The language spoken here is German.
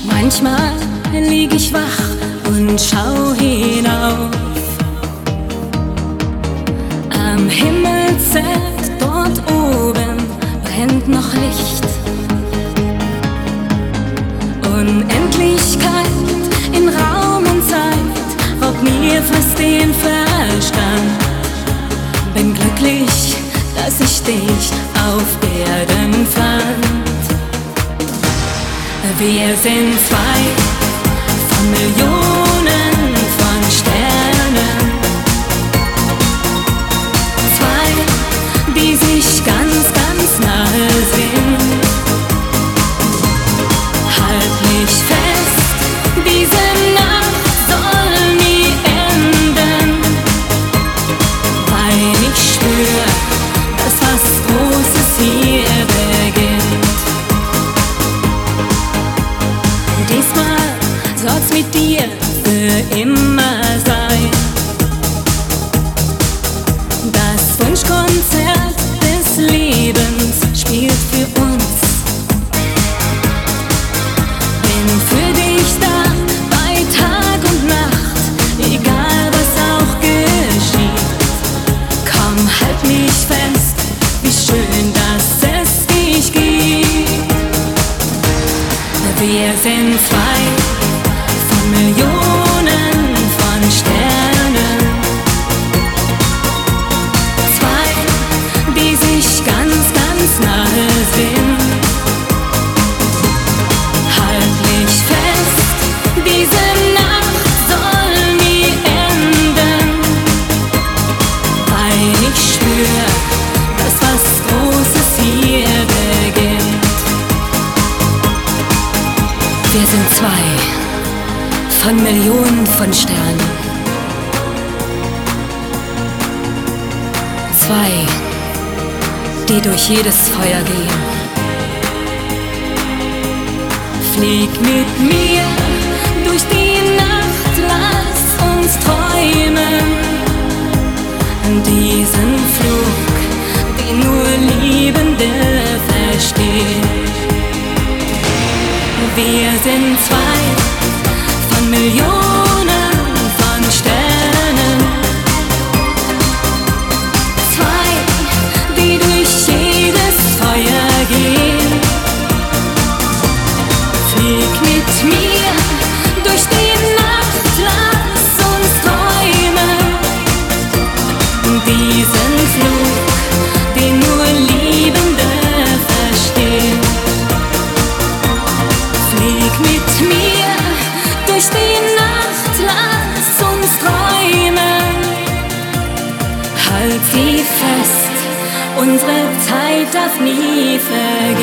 Manchmal lieg ich wach und schau hinauf. Am Himmelszelt dort oben brennt noch Licht. Unendlichkeit in Raum und Zeit raubt mir fast den Verstand. Bin glücklich, dass ich dich auf Erden fand. Wir sind zwei von Millionen von Sternen. Zwei, die sich ganz, ganz nahe sind. Halt mich fest, diese Nacht soll nie enden, weil ich spür, dass was Großes hier beginnt. Diesmal soll's mit dir für immer sein. Das Wunschkonzert des Lebens spielt für uns. Bin für dich da, bei Tag und Nacht, egal was auch geschieht. Komm, halt mich fest, wie schön, dass es dich gibt. Wir sind zwei von Millionen von Sternen. Zwei, die sich ganz, ganz nahe sind. Halt mich fest, diese Nacht soll nie enden, weil ich spür, dass was Großes hier beginnt. Wir sind zwei von Millionen von Sternen. Zwei, die durch jedes Feuer gehen. Flieg mit mir durch die Nacht, lass uns träumen. Diesen Flug, den nur Liebende verstehen. Wir sind zwei von Millionen von Sternen. Zwei, die durch jedes Feuer gehen. Flieg mit mir durch die Nacht, lass uns träumen. Diesen Flug, den nur Liebende verstehen. Flieg mit mir durch die Nacht, lass uns träumen. Halt sie fest, unsere Zeit darf nie vergehen.